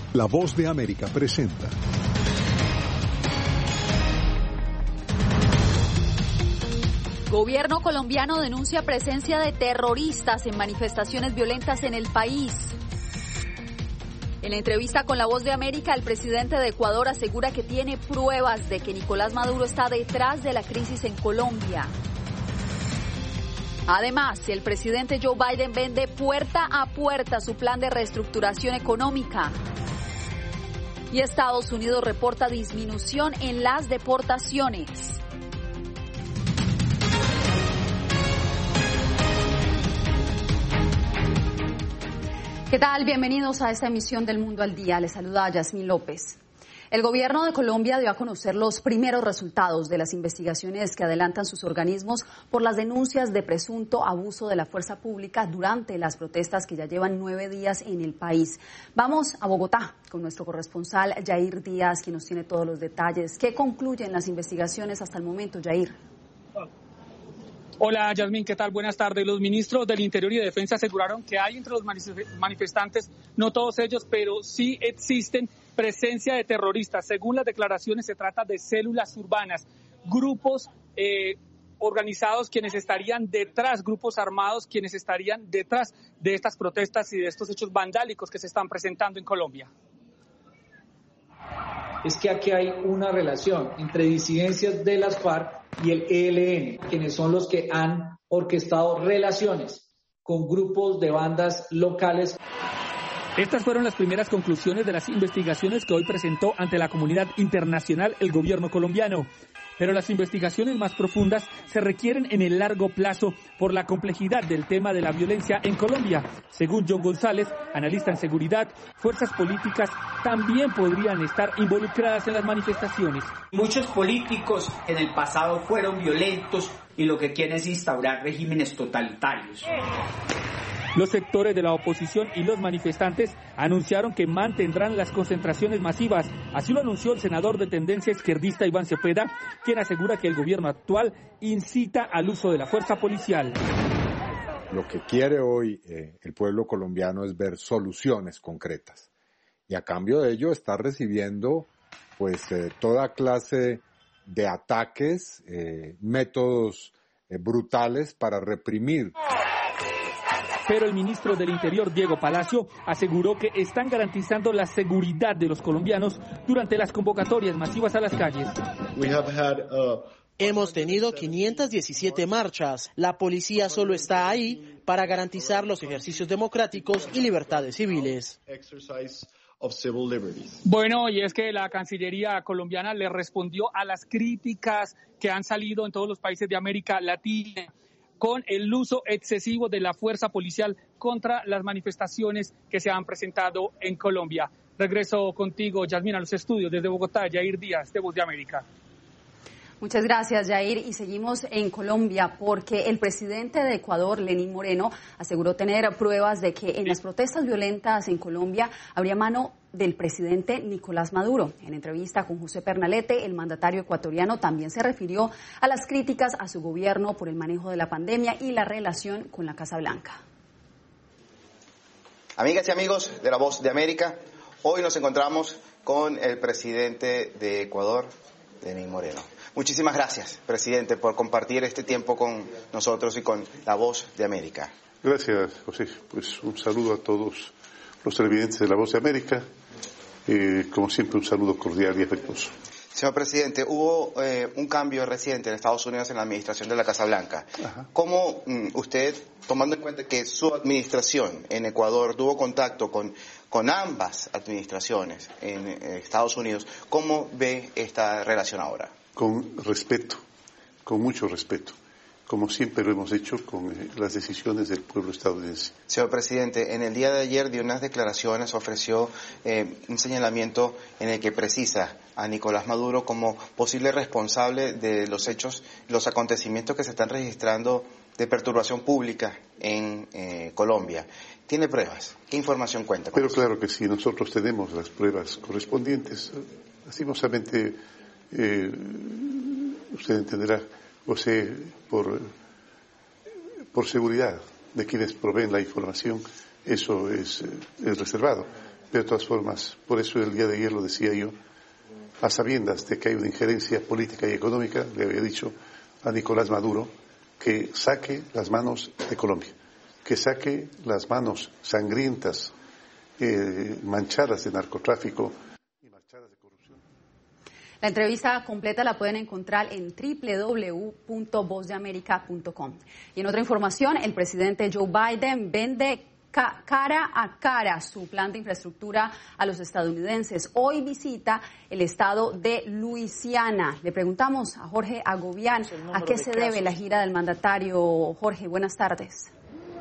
La Voz de América presenta. Gobierno colombiano denuncia presencia de terroristas en manifestaciones violentas en el país. En entrevista con La Voz de América, el presidente de Ecuador asegura que tiene pruebas de que Nicolás Maduro está detrás de la crisis en Colombia. Además, el presidente Joe Biden vende puerta a puerta su plan de reestructuración económica. Y Estados Unidos reporta disminución en las deportaciones. ¿Qué tal? Bienvenidos a esta emisión del Mundo al Día. Les saluda Yasmín López. El gobierno de Colombia dio a conocer los primeros resultados de las investigaciones que adelantan sus organismos por las denuncias de presunto abuso de la fuerza pública durante las protestas que ya llevan 9 días en el país. Vamos a Bogotá con nuestro corresponsal Yair Díaz, quien nos tiene todos los detalles. ¿Qué concluyen las investigaciones hasta el momento, Yair? Hola, Yasmín, ¿qué tal? Buenas tardes. Los ministros del Interior y de Defensa aseguraron que hay entre los manifestantes, no todos ellos, pero sí existen presencia de terroristas. Según las declaraciones, se trata de células urbanas, grupos organizados quienes estarían detrás, grupos armados quienes estarían detrás de estas protestas y de estos hechos vandálicos que se están presentando en Colombia. Es que aquí hay una relación entre disidencias de las FARC y el ELN, quienes son los que han orquestado relaciones con grupos de bandas locales. Estas fueron las primeras conclusiones de las investigaciones que hoy presentó ante la comunidad internacional el gobierno colombiano. Pero las investigaciones más profundas se requieren en el largo plazo por la complejidad del tema de la violencia en Colombia. Según John González, analista en seguridad, fuerzas políticas también podrían estar involucradas en las manifestaciones. Muchos políticos en el pasado fueron violentos y lo que quieren es instaurar regímenes totalitarios. Los sectores de la oposición y los manifestantes anunciaron que mantendrán las concentraciones masivas. Así lo anunció el senador de tendencia izquierdista Iván Cepeda, quien asegura que el gobierno actual incita al uso de la fuerza policial. Lo que quiere hoy el pueblo colombiano es ver soluciones concretas. Y a cambio de ello está recibiendo toda clase de ataques, métodos brutales para reprimir. Pero el ministro del Interior, Diego Palacio, aseguró que están garantizando la seguridad de los colombianos durante las convocatorias masivas a las calles. Hemos tenido 517 marchas. La policía solo está ahí para garantizar los ejercicios democráticos y libertades civiles. Bueno, y es que la Cancillería colombiana le respondió a las críticas que han salido en todos los países de América Latina con el uso excesivo de la fuerza policial contra las manifestaciones que se han presentado en Colombia. Regreso contigo, Yasmín, a los estudios desde Bogotá. Yair Díaz, de Voz de América. Muchas gracias, Yair. Y seguimos en Colombia porque el presidente de Ecuador, Lenín Moreno, aseguró tener pruebas de que en las protestas violentas en Colombia habría mano del presidente Nicolás Maduro. En entrevista con José Pernalete, el mandatario ecuatoriano también se refirió a las críticas a su gobierno por el manejo de la pandemia y la relación con la Casa Blanca. Amigas y amigos de La Voz de América, hoy nos encontramos con el presidente de Ecuador, Lenín Moreno. Muchísimas gracias, presidente, por compartir este tiempo con nosotros y con La Voz de América. Gracias, José. Pues un saludo a todos los televidentes de La Voz de América. Como siempre, un saludo cordial y afectuoso. Señor presidente, hubo un cambio reciente en Estados Unidos en la administración de la Casa Blanca. Ajá. ¿Cómo usted, tomando en cuenta que su administración en Ecuador tuvo contacto con ambas administraciones en Estados Unidos, cómo ve esta relación ahora? Con respeto, con mucho respeto, como siempre lo hemos hecho con las decisiones del pueblo estadounidense. Señor presidente, en el día de ayer dio unas declaraciones, ofreció un señalamiento en el que precisa a Nicolás Maduro como posible responsable de los hechos, los acontecimientos que se están registrando de perturbación pública en Colombia. ¿Tiene pruebas? ¿Qué información cuenta con Pero eso? claro que sí, nosotros tenemos las pruebas correspondientes. Lastimosamente, usted entenderá, José, por seguridad de quienes proveen la información, eso es reservado. Pero de todas formas, por eso el día de ayer lo decía yo, a sabiendas de que hay una injerencia política y económica, le había dicho a Nicolás Maduro que saque las manos de Colombia, que saque las manos sangrientas, manchadas de narcotráfico y manchadas de corrupción. La entrevista completa la pueden encontrar en www.vozdeamerica.com. Y en otra información, el presidente Joe Biden vende cara a cara su plan de infraestructura a los estadounidenses. Hoy visita el estado de Luisiana. Le preguntamos a Jorge Agobián a qué se debe la gira del mandatario. Jorge, buenas tardes.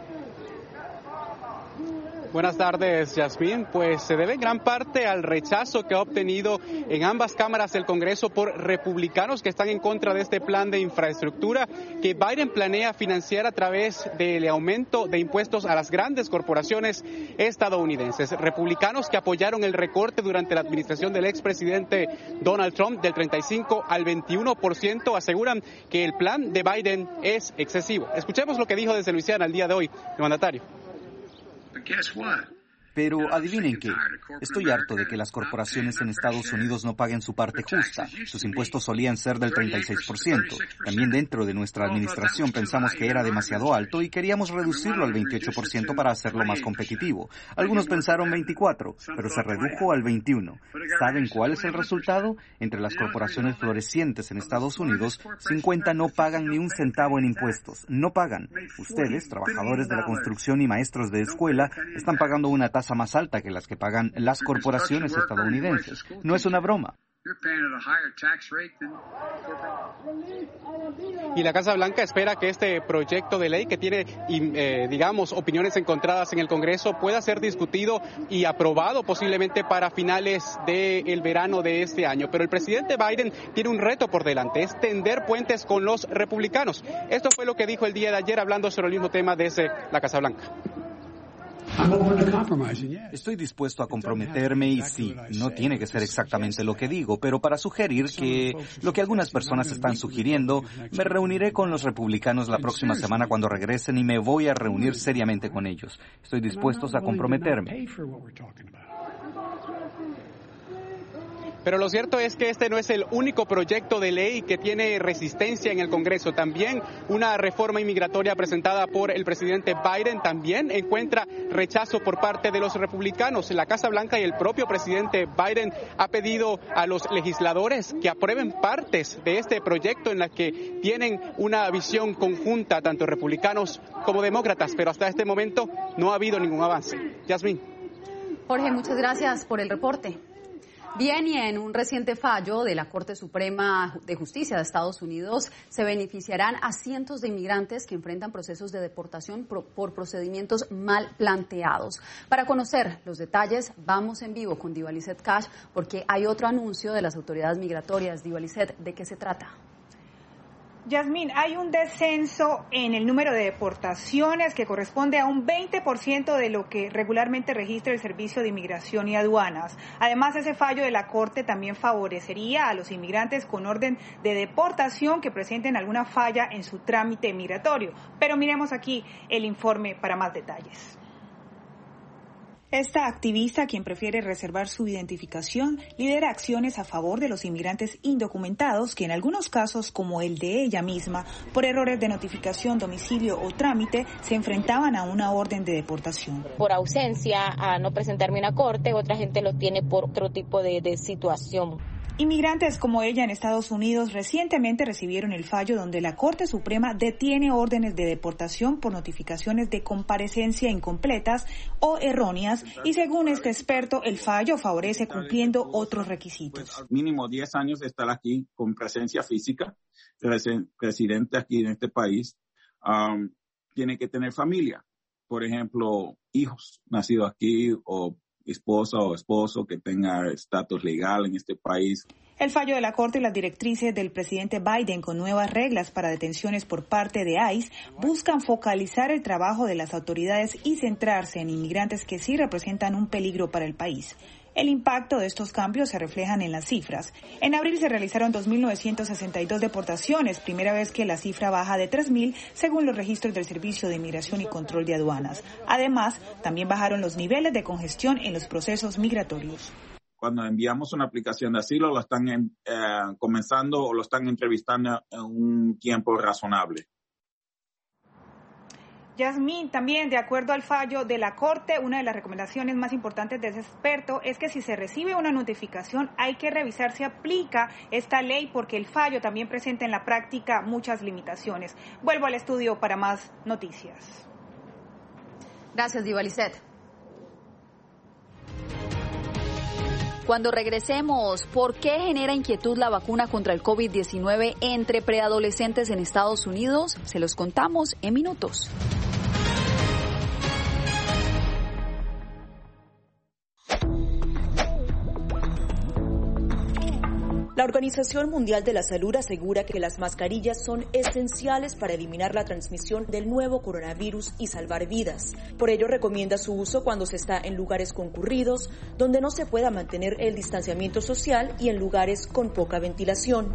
Buenas tardes, Yasmín. Pues se debe en gran parte al rechazo que ha obtenido en ambas cámaras del Congreso por republicanos que están en contra de este plan de infraestructura que Biden planea financiar a través del aumento de impuestos a las grandes corporaciones estadounidenses. Republicanos que apoyaron el recorte durante la administración del expresidente Donald Trump del 35 al 21% aseguran que el plan de Biden es excesivo. Escuchemos lo que dijo desde Luisiana el día de hoy el mandatario. Pero adivinen qué, estoy harto de que las corporaciones en Estados Unidos no paguen su parte justa. Sus impuestos solían ser del 36%. También dentro de nuestra administración pensamos que era demasiado alto y queríamos reducirlo al 28% para hacerlo más competitivo. Algunos pensaron 24%, pero se redujo al 21%. ¿Saben cuál es el resultado? Entre las corporaciones florecientes en Estados Unidos, 50 no pagan ni un centavo en impuestos. No pagan. Ustedes, trabajadores de la construcción y maestros de escuela, están pagando una tasa más alta que las que pagan las corporaciones estadounidenses. No es una broma. Y la Casa Blanca espera que este proyecto de ley que tiene, digamos, opiniones encontradas en el Congreso pueda ser discutido y aprobado posiblemente para finales del verano de este año. Pero el presidente Biden tiene un reto por delante, es tender puentes con los republicanos. Esto fue lo que dijo el día de ayer hablando sobre el mismo tema desde la Casa Blanca. Estoy dispuesto a comprometerme y sí, no tiene que ser exactamente lo que digo, pero para sugerir que lo que algunas personas están sugiriendo, me reuniré con los republicanos la próxima semana cuando regresen y me voy a reunir seriamente con ellos. Estoy dispuesto a comprometerme. Pero lo cierto es que este no es el único proyecto de ley que tiene resistencia en el Congreso. También una reforma inmigratoria presentada por el presidente Biden también encuentra rechazo por parte de los republicanos. La Casa Blanca y el propio presidente Biden ha pedido a los legisladores que aprueben partes de este proyecto en las que tienen una visión conjunta, tanto republicanos como demócratas, pero hasta este momento no ha habido ningún avance. Yasmín. Jorge, muchas gracias por el reporte. Bien, y en un reciente fallo de la Corte Suprema de Justicia de Estados Unidos se beneficiarán a cientos de inmigrantes que enfrentan procesos de deportación por procedimientos mal planteados. Para conocer los detalles, vamos en vivo con Diva Lizeth Cash porque hay otro anuncio de las autoridades migratorias. Diva Lizeth, ¿de qué se trata? Yasmín, hay un descenso en el número de deportaciones que corresponde a un 20% de lo que regularmente registra el Servicio de Inmigración y Aduanas. Además, ese fallo de la Corte también favorecería a los inmigrantes con orden de deportación que presenten alguna falla en su trámite migratorio. Pero miremos aquí el informe para más detalles. Esta activista, quien prefiere reservar su identificación, lidera acciones a favor de los inmigrantes indocumentados que en algunos casos, como el de ella misma, por errores de notificación, domicilio o trámite, se enfrentaban a una orden de deportación. Por ausencia, a no presentarme a una corte, otra gente lo tiene por otro tipo de situación. Inmigrantes como ella en Estados Unidos recientemente recibieron el fallo donde la Corte Suprema detiene órdenes de deportación por notificaciones de comparecencia incompletas o erróneas y según este experto el fallo favorece cumpliendo otros requisitos. Mínimo 10 años de estar aquí con presencia física, residente aquí en este país, tiene que tener familia, por ejemplo, hijos nacidos aquí o esposa o esposo que tenga estatus legal en este país. El fallo de la Corte y las directrices del presidente Biden con nuevas reglas para detenciones por parte de ICE buscan focalizar el trabajo de las autoridades y centrarse en inmigrantes que sí representan un peligro para el país. El impacto de estos cambios se reflejan en las cifras. En abril se realizaron 2.962 deportaciones, primera vez que la cifra baja de 3.000 según los registros del Servicio de Inmigración y Control de Aduanas. Además, también bajaron los niveles de congestión en los procesos migratorios. Cuando enviamos una aplicación de asilo, lo están comenzando o lo están entrevistando en un tiempo razonable. Yasmín, también de acuerdo al fallo de la Corte, una de las recomendaciones más importantes de ese experto es que si se recibe una notificación hay que revisar si aplica esta ley porque el fallo también presenta en la práctica muchas limitaciones. Vuelvo al estudio para más noticias. Gracias, Diva Lisset. Cuando regresemos, ¿por qué genera inquietud la vacuna contra el COVID-19 entre preadolescentes en Estados Unidos? Se los contamos en minutos. La Organización Mundial de la Salud asegura que las mascarillas son esenciales para eliminar la transmisión del nuevo coronavirus y salvar vidas. Por ello recomienda su uso cuando se está en lugares concurridos, donde no se pueda mantener el distanciamiento social y en lugares con poca ventilación.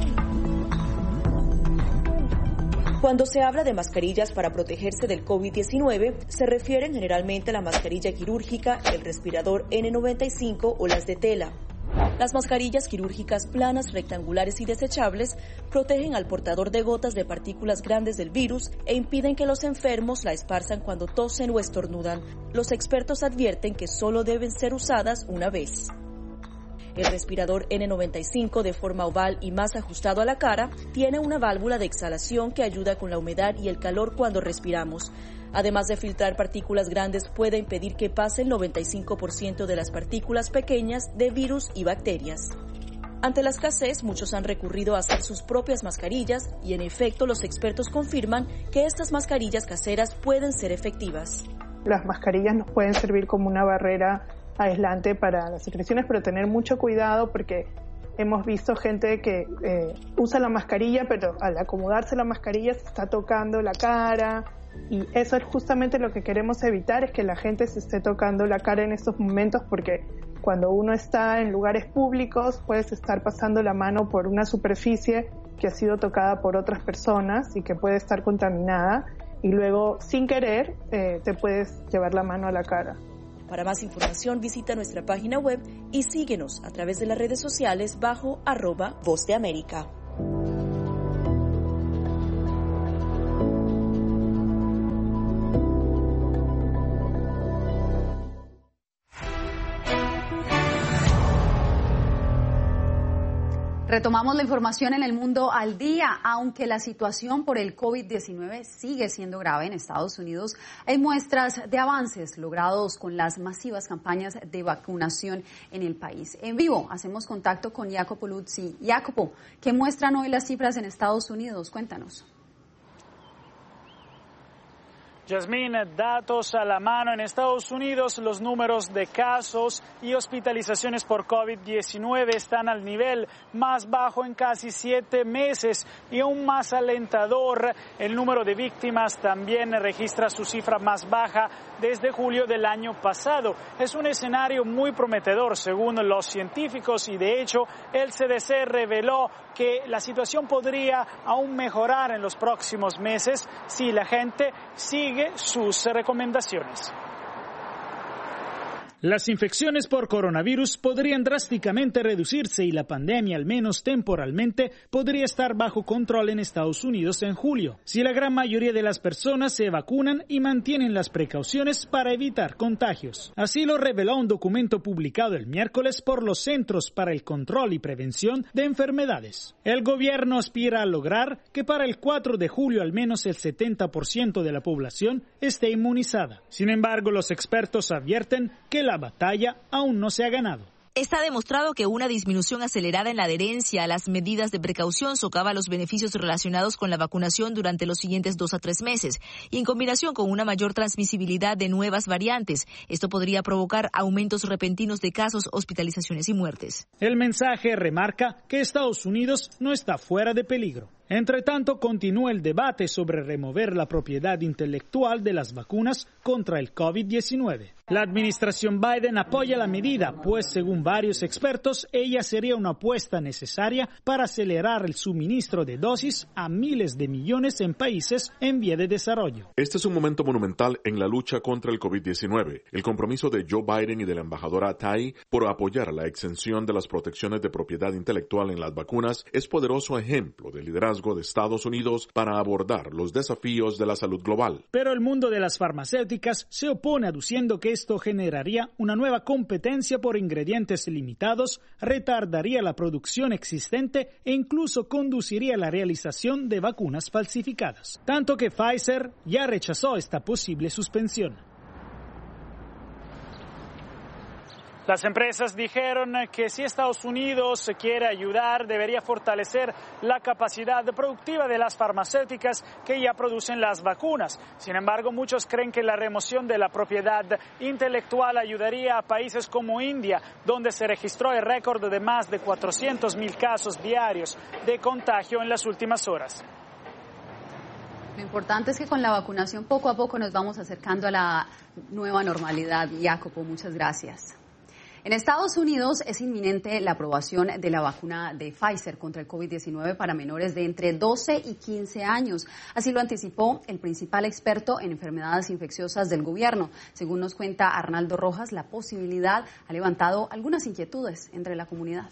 Cuando se habla de mascarillas para protegerse del COVID-19, se refieren generalmente a la mascarilla quirúrgica, el respirador N95 o las de tela. Las mascarillas quirúrgicas planas, rectangulares y desechables protegen al portador de gotas de partículas grandes del virus e impiden que los enfermos la esparzan cuando tosen o estornudan. Los expertos advierten que solo deben ser usadas una vez. El respirador N95 de forma oval y más ajustado a la cara tiene una válvula de exhalación que ayuda con la humedad y el calor cuando respiramos. Además de filtrar partículas grandes, puede impedir que pase el 95% de las partículas pequeñas de virus y bacterias. Ante la escasez, muchos han recurrido a hacer sus propias mascarillas y, en efecto, los expertos confirman que estas mascarillas caseras pueden ser efectivas. Las mascarillas nos pueden servir como una barrera aislante para las secreciones, pero tener mucho cuidado porque hemos visto gente que usa la mascarilla, pero al acomodarse la mascarilla se está tocando la cara. Y eso es justamente lo que queremos evitar, es que la gente se esté tocando la cara en estos momentos, porque cuando uno está en lugares públicos puedes estar pasando la mano por una superficie que ha sido tocada por otras personas y que puede estar contaminada y luego sin querer te puedes llevar la mano a la cara. Para más información visita nuestra página web y síguenos a través de las redes sociales bajo @Voz de América. Retomamos la información en el mundo al día. Aunque la situación por el COVID-19 sigue siendo grave en Estados Unidos, hay muestras de avances logrados con las masivas campañas de vacunación en el país. En vivo hacemos contacto con Jacopo Luzzi. Jacopo, ¿qué muestran hoy las cifras en Estados Unidos? Cuéntanos. Yasmín, datos a la mano en Estados Unidos, los números de casos y hospitalizaciones por COVID-19 están al nivel más bajo en casi 7 meses y aún más alentador. El número de víctimas también registra su cifra más baja desde julio del año pasado. Es un escenario muy prometedor según los científicos y de hecho el CDC reveló que la situación podría aún mejorar en los próximos meses si la gente sigue sus recomendaciones. Las infecciones por coronavirus podrían drásticamente reducirse y la pandemia, al menos temporalmente, podría estar bajo control en Estados Unidos en julio, si la gran mayoría de las personas se vacunan y mantienen las precauciones para evitar contagios. Así lo reveló un documento publicado el miércoles por los Centros para el Control y Prevención de Enfermedades. El gobierno aspira a lograr que para el 4 de julio al menos el 70% de la población esté inmunizada. Sin embargo, los expertos advierten que la batalla aún no se ha ganado. Está demostrado que una disminución acelerada en la adherencia a las medidas de precaución socava los beneficios relacionados con la vacunación durante los siguientes 2 a 3 meses y en combinación con una mayor transmisibilidad de nuevas variantes. Esto podría provocar aumentos repentinos de casos, hospitalizaciones y muertes. El mensaje remarca que Estados Unidos no está fuera de peligro. Entre tanto, continúa el debate sobre remover la propiedad intelectual de las vacunas contra el COVID-19. La administración Biden apoya la medida, pues según varios expertos, ella sería una apuesta necesaria para acelerar el suministro de dosis a miles de millones en países en vía de desarrollo. Este es un momento monumental en la lucha contra el COVID-19. El compromiso de Joe Biden y de la embajadora Tai por apoyar la exención de las protecciones de propiedad intelectual en las vacunas es poderoso ejemplo de liderazgo de Estados Unidos para abordar los desafíos de la salud global. Pero el mundo de las farmacéuticas se opone aduciendo que esto generaría una nueva competencia por ingredientes limitados, retardaría la producción existente e incluso conduciría a la realización de vacunas falsificadas. Tanto que Pfizer ya rechazó esta posible suspensión. Las empresas dijeron que si Estados Unidos quiere ayudar, debería fortalecer la capacidad productiva de las farmacéuticas que ya producen las vacunas. Sin embargo, muchos creen que la remoción de la propiedad intelectual ayudaría a países como India, donde se registró el récord de más de 400,000 casos diarios de contagio en las últimas horas. Lo importante es que con la vacunación poco a poco nos vamos acercando a la nueva normalidad. Jacopo, muchas gracias. En Estados Unidos es inminente la aprobación de la vacuna de Pfizer contra el COVID-19 para menores de entre 12 y 15 años. Así lo anticipó el principal experto en enfermedades infecciosas del gobierno. Según nos cuenta Arnaldo Rojas, la posibilidad ha levantado algunas inquietudes entre la comunidad.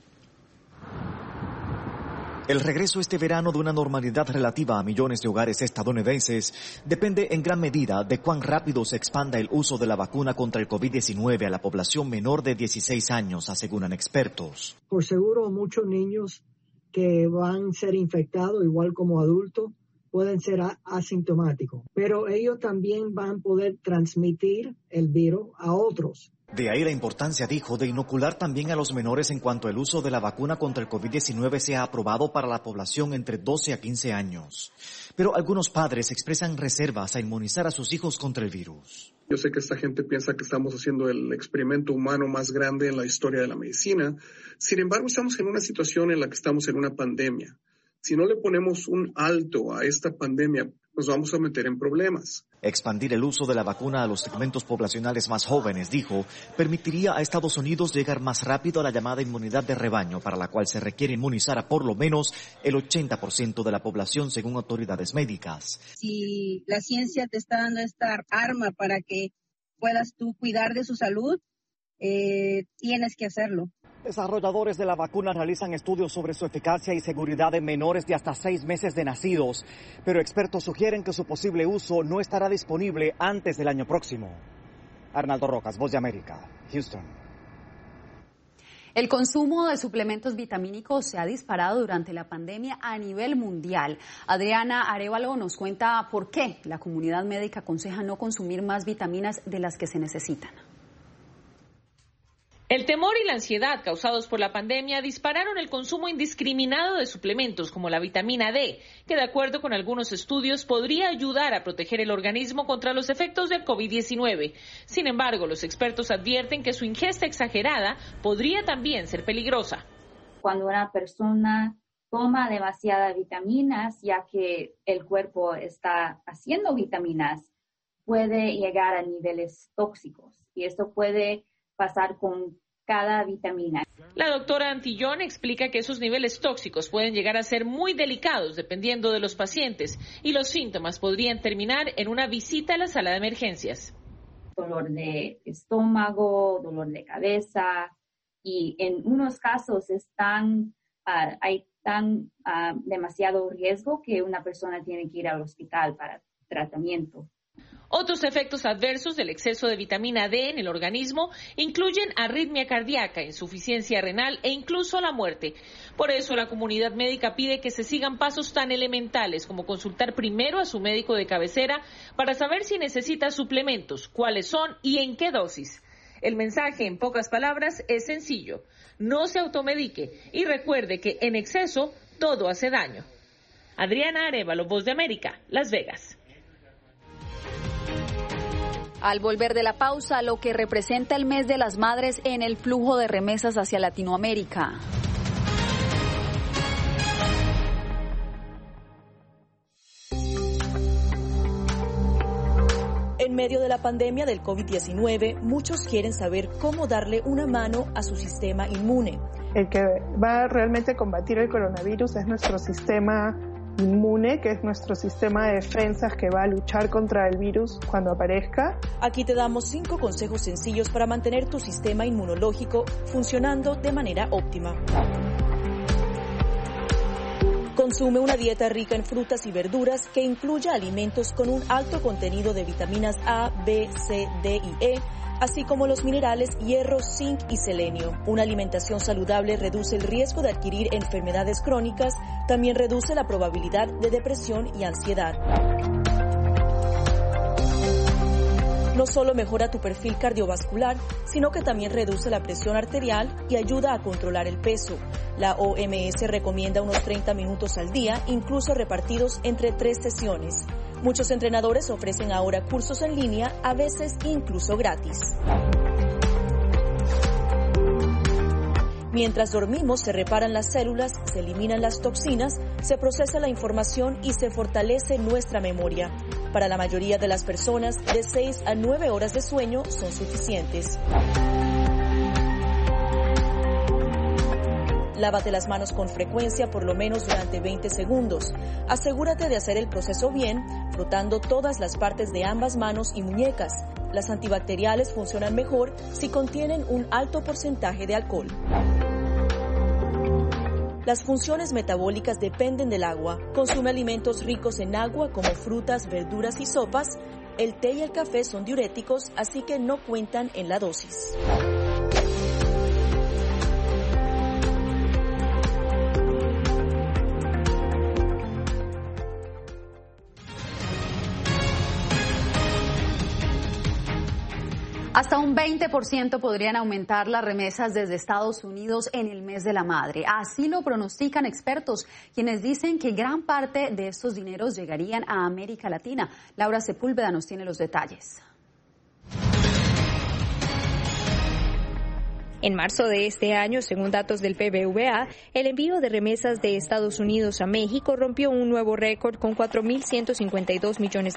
El regreso este verano de una normalidad relativa a millones de hogares estadounidenses depende en gran medida de cuán rápido se expanda el uso de la vacuna contra el COVID-19 a la población menor de 16 años, aseguran expertos. Por seguro, muchos niños que van a ser infectados, igual como adultos, pueden ser asintomáticos, pero ellos también van a poder transmitir el virus a otros. De ahí la importancia, dijo, de inocular también a los menores en cuanto el uso de la vacuna contra el COVID-19 sea aprobado para la población entre 12 a 15 años. Pero algunos padres expresan reservas a inmunizar a sus hijos contra el virus. Yo sé que esta gente piensa que estamos haciendo el experimento humano más grande en la historia de la medicina. Sin embargo, estamos en una situación en la que estamos en una pandemia. Si no le ponemos un alto a esta pandemia, nos vamos a meter en problemas. Expandir el uso de la vacuna a los segmentos poblacionales más jóvenes, dijo, permitiría a Estados Unidos llegar más rápido a la llamada inmunidad de rebaño, para la cual se requiere inmunizar a por lo menos el 80% de la población, según autoridades médicas. Si la ciencia te está dando esta arma para que puedas tú cuidar de su salud, tienes que hacerlo. Desarrolladores de la vacuna realizan estudios sobre su eficacia y seguridad en menores de hasta 6 meses de nacidos, pero expertos sugieren que su posible uso no estará disponible antes del año próximo. Arnaldo Rojas, Voz de América, Houston. El consumo de suplementos vitamínicos se ha disparado durante la pandemia a nivel mundial. Adriana Arévalo nos cuenta por qué la comunidad médica aconseja no consumir más vitaminas de las que se necesitan. El temor y la ansiedad causados por la pandemia dispararon el consumo indiscriminado de suplementos como la vitamina D, que de acuerdo con algunos estudios podría ayudar a proteger el organismo contra los efectos del COVID-19. Sin embargo, los expertos advierten que su ingesta exagerada podría también ser peligrosa. Cuando una persona toma demasiadas vitaminas, ya que el cuerpo está haciendo vitaminas, puede llegar a niveles tóxicos y esto puede pasar con cada vitamina. La doctora Antillón explica que esos niveles tóxicos pueden llegar a ser muy delicados dependiendo de los pacientes y los síntomas podrían terminar en una visita a la sala de emergencias. Dolor de estómago, dolor de cabeza y en unos casos hay demasiado riesgo que una persona tiene que ir al hospital para tratamiento. Otros efectos adversos del exceso de vitamina D en el organismo incluyen arritmia cardíaca, insuficiencia renal e incluso la muerte. Por eso la comunidad médica pide que se sigan pasos tan elementales como consultar primero a su médico de cabecera para saber si necesita suplementos, cuáles son y en qué dosis. El mensaje, en pocas palabras, es sencillo. No se automedique y recuerde que en exceso todo hace daño. Adriana Arévalo, Voz de América, Las Vegas. Al volver de la pausa, lo que representa el mes de las madres en el flujo de remesas hacia Latinoamérica. medio de la pandemia del COVID-19, muchos quieren saber cómo darle una mano a su sistema inmune. El que va a realmente combatir el coronavirus es nuestro sistema inmune, que es nuestro sistema de defensas que va a luchar contra el virus cuando aparezca. Aquí te damos 5 consejos sencillos para mantener tu sistema inmunológico funcionando de manera óptima. Consume una dieta rica en frutas y verduras que incluya alimentos con un alto contenido de vitaminas A, B, C, D y E, así como los minerales hierro, zinc y selenio. Una alimentación saludable reduce el riesgo de adquirir enfermedades crónicas, también reduce la probabilidad de depresión y ansiedad. No solo mejora tu perfil cardiovascular, sino que también reduce la presión arterial y ayuda a controlar el peso. La OMS recomienda unos 30 minutos al día, incluso repartidos entre 3 sesiones. Muchos entrenadores ofrecen ahora cursos en línea, a veces incluso gratis. Mientras dormimos, se reparan las células, se eliminan las toxinas, se procesa la información y se fortalece nuestra memoria. Para la mayoría de las personas, de 6 a 9 horas de sueño son suficientes. Lávate las manos con frecuencia, por lo menos durante 20 segundos. Asegúrate de hacer el proceso bien, frotando todas las partes de ambas manos y muñecas. Las antibacteriales funcionan mejor si contienen un alto porcentaje de alcohol. Las funciones metabólicas dependen del agua. Consume alimentos ricos en agua como frutas, verduras y sopas. El té y el café son diuréticos, así que no cuentan en la dosis. Hasta un 20% podrían aumentar las remesas desde Estados Unidos en el mes de la madre. Así lo pronostican expertos, quienes dicen que gran parte de estos dineros llegarían a América Latina. Laura Sepúlveda nos tiene los detalles. En marzo de este año, según datos del BBVA, el envío de remesas de Estados Unidos a México rompió un nuevo récord con $4.152 millones,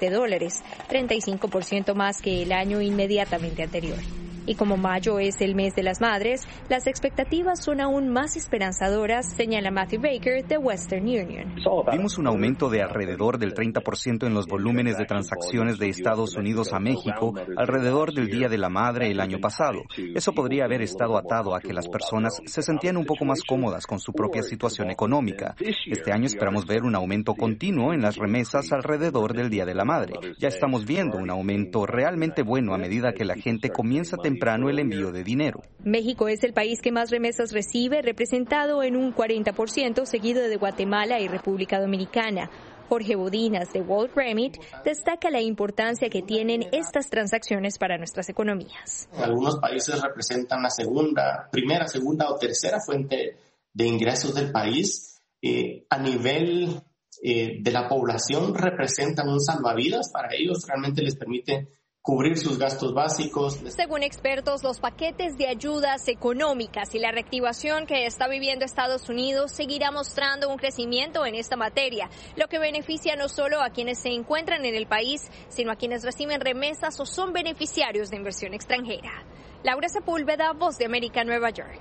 35% más que el año inmediatamente anterior. Y como mayo es el mes de las madres, las expectativas son aún más esperanzadoras, señala Matthew Baker de Western Union. Vimos un aumento de alrededor del 30% en los volúmenes de transacciones de Estados Unidos a México alrededor del Día de la Madre el año pasado. Eso podría haber estado atado a que las personas se sentían un poco más cómodas con su propia situación económica. Este año esperamos ver un aumento continuo en las remesas alrededor del Día de la Madre. Ya estamos viendo un aumento realmente bueno a medida que la gente comienza temprano el envío de dinero. México es el país que más remesas recibe, representado en un 40%, seguido de Guatemala y República Dominicana. Jorge Bodinas, de World Remit, destaca la importancia que tienen estas transacciones para nuestras economías. Algunos países representan la primera, segunda o tercera fuente de ingresos del país. A nivel de la población representan un salvavidas para ellos, realmente les permite cubrir sus gastos básicos. Según expertos, los paquetes de ayudas económicas y la reactivación que está viviendo Estados Unidos seguirá mostrando un crecimiento en esta materia, lo que beneficia no solo a quienes se encuentran en el país, sino a quienes reciben remesas o son beneficiarios de inversión extranjera. Laura Sepúlveda, Voz de América, Nueva York.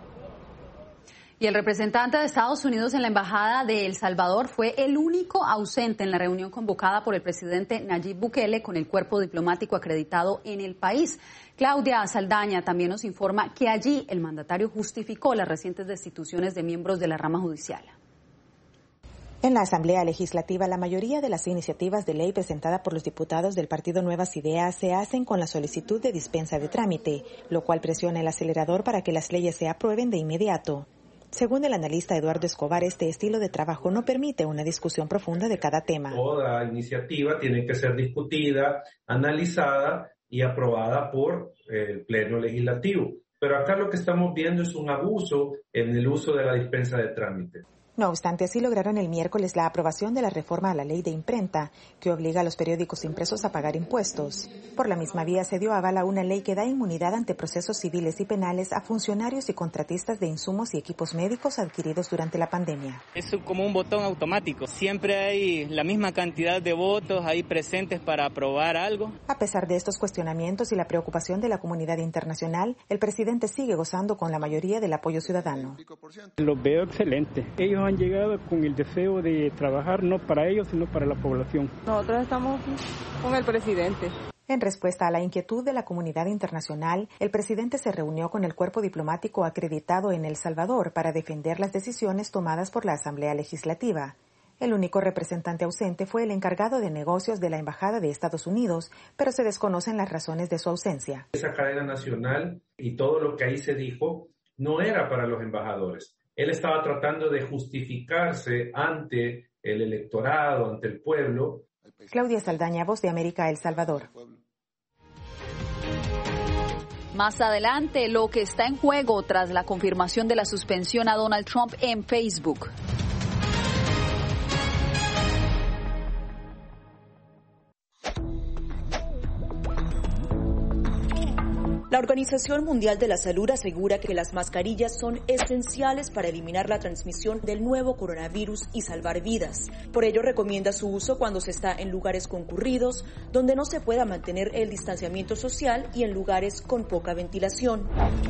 Y el representante de Estados Unidos en la Embajada de El Salvador fue el único ausente en la reunión convocada por el presidente Nayib Bukele con el cuerpo diplomático acreditado en el país. Claudia Saldaña también nos informa que allí el mandatario justificó las recientes destituciones de miembros de la rama judicial. En la Asamblea Legislativa, la mayoría de las iniciativas de ley presentadas por los diputados del Partido Nuevas Ideas se hacen con la solicitud de dispensa de trámite, lo cual presiona el acelerador para que las leyes se aprueben de inmediato. Según el analista Eduardo Escobar, este estilo de trabajo no permite una discusión profunda de cada tema. Toda iniciativa tiene que ser discutida, analizada y aprobada por el Pleno Legislativo. Pero acá lo que estamos viendo es un abuso en el uso de la dispensa de trámite. No obstante, sí lograron el miércoles la aprobación de la reforma a la ley de imprenta, que obliga a los periódicos impresos a pagar impuestos. Por la misma vía se dio aval a una ley que da inmunidad ante procesos civiles y penales a funcionarios y contratistas de insumos y equipos médicos adquiridos durante la pandemia. Es como un botón automático. Siempre hay la misma cantidad de votos ahí presentes para aprobar algo. A pesar de estos cuestionamientos y la preocupación de la comunidad internacional, el presidente sigue gozando con la mayoría del apoyo ciudadano. Lo veo excelente. Ellos han llegado con el deseo de trabajar no para ellos, sino para la población. Nosotros estamos con el presidente. En respuesta a la inquietud de la comunidad internacional, el presidente se reunió con el cuerpo diplomático acreditado en El Salvador para defender las decisiones tomadas por la Asamblea Legislativa. El único representante ausente fue el encargado de negocios de la Embajada de Estados Unidos, pero se desconocen las razones de su ausencia. Esa cadena nacional y todo lo que ahí se dijo no era para los embajadores. Él estaba tratando de justificarse ante el electorado, ante el pueblo. Claudia Saldaña, Voz de América, El Salvador. Más adelante, lo que está en juego tras la confirmación de la suspensión a Donald Trump en Facebook. La Organización Mundial de la Salud asegura que las mascarillas son esenciales para eliminar la transmisión del nuevo coronavirus y salvar vidas. Por ello, recomienda su uso cuando se está en lugares concurridos, donde no se pueda mantener el distanciamiento social y en lugares con poca ventilación.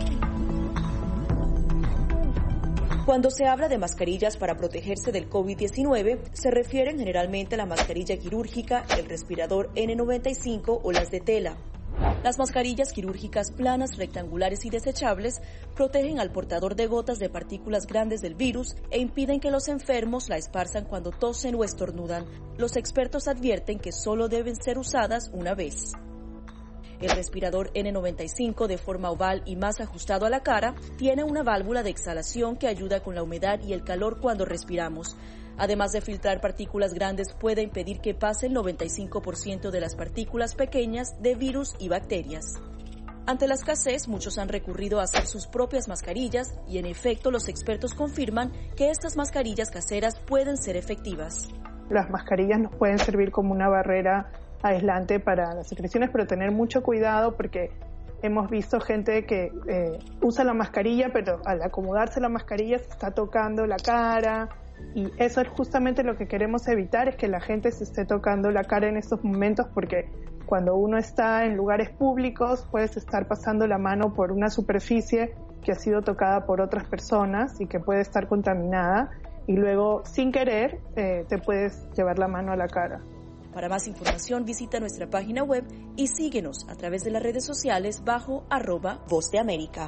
Cuando se habla de mascarillas para protegerse del COVID-19, se refieren generalmente a la mascarilla quirúrgica, el respirador N95 o las de tela. Las mascarillas quirúrgicas planas, rectangulares y desechables protegen al portador de gotas de partículas grandes del virus e impiden que los enfermos la esparzan cuando tosen o estornudan. Los expertos advierten que solo deben ser usadas una vez. El respirador N95, de forma oval y más ajustado a la cara, tiene una válvula de exhalación que ayuda con la humedad y el calor cuando respiramos. Además de filtrar partículas grandes, puede impedir que pase el 95% de las partículas pequeñas de virus y bacterias. Ante la escasez, muchos han recurrido a hacer sus propias mascarillas y, en efecto, los expertos confirman que estas mascarillas caseras pueden ser efectivas. Las mascarillas nos pueden servir como una barrera aislante para las secreciones, pero tener mucho cuidado porque hemos visto gente que usa la mascarilla, pero al acomodarse la mascarilla se está tocando la cara. Y eso es justamente lo que queremos evitar, es que la gente se esté tocando la cara en estos momentos, porque cuando uno está en lugares públicos puedes estar pasando la mano por una superficie que ha sido tocada por otras personas y que puede estar contaminada y luego sin querer te puedes llevar la mano a la cara. Para más información visita nuestra página web y síguenos a través de las redes sociales bajo @Voz de América.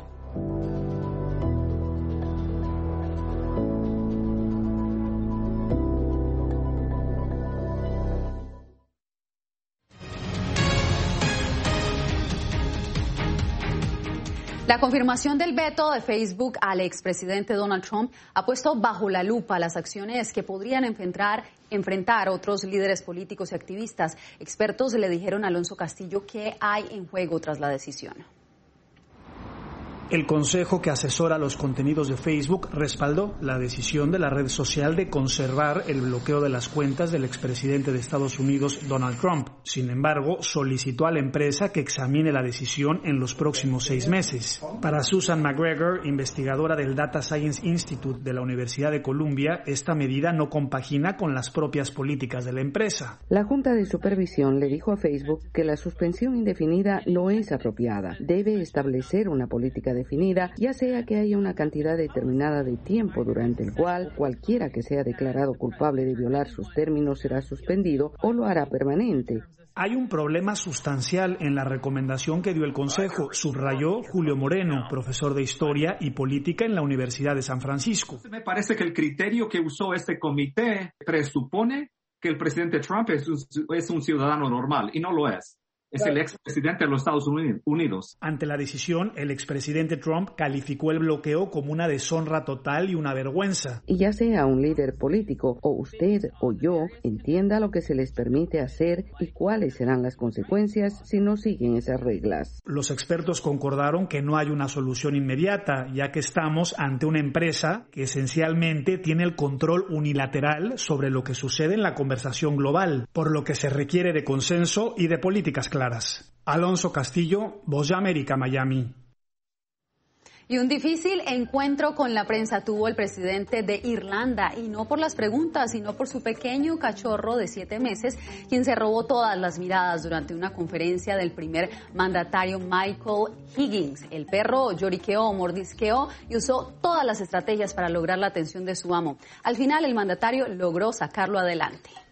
La confirmación del veto de Facebook al expresidente Donald Trump ha puesto bajo la lupa las acciones que podrían enfrentar otros líderes políticos y activistas. Expertos le dijeron a Alonso Castillo qué hay en juego tras la decisión. El consejo que asesora los contenidos de Facebook respaldó la decisión de la red social de conservar el bloqueo de las cuentas del expresidente de Estados Unidos, Donald Trump. Sin embargo, solicitó a la empresa que examine la decisión en los próximos 6 meses. Para Susan McGregor, investigadora del Data Science Institute de la Universidad de Columbia, esta medida no compagina con las propias políticas de la empresa. La Junta de Supervisión le dijo a Facebook que la suspensión indefinida no es apropiada. Debe establecer una política definida, ya sea que haya una cantidad determinada de tiempo durante el cual cualquiera que sea declarado culpable de violar sus términos será suspendido o lo hará permanente. Hay un problema sustancial en la recomendación que dio el Consejo, subrayó Julio Moreno, profesor de Historia y Política en la Universidad de San Francisco. Me parece que el criterio que usó este comité presupone que el presidente Trump es un ciudadano normal, y no lo es. es el expresidente de los Estados Unidos. Ante la decisión, el expresidente Trump calificó el bloqueo como una deshonra total y una vergüenza. Y ya sea un líder político o usted o yo, entienda lo que se les permite hacer y cuáles serán las consecuencias si no siguen esas reglas. Los expertos concordaron que no hay una solución inmediata, ya que estamos ante una empresa que esencialmente tiene el control unilateral sobre lo que sucede en la conversación global, por lo que se requiere de consenso y de políticas claras. Alonso Castillo, Voz de América, Miami. Y un difícil encuentro con la prensa tuvo el presidente de Irlanda, y no por las preguntas, sino por su pequeño cachorro de 7 meses, quien se robó todas las miradas durante una conferencia del primer mandatario Michael Higgins. El perro lloriqueó, mordisqueó y usó todas las estrategias para lograr la atención de su amo. Al final, el mandatario logró sacarlo adelante.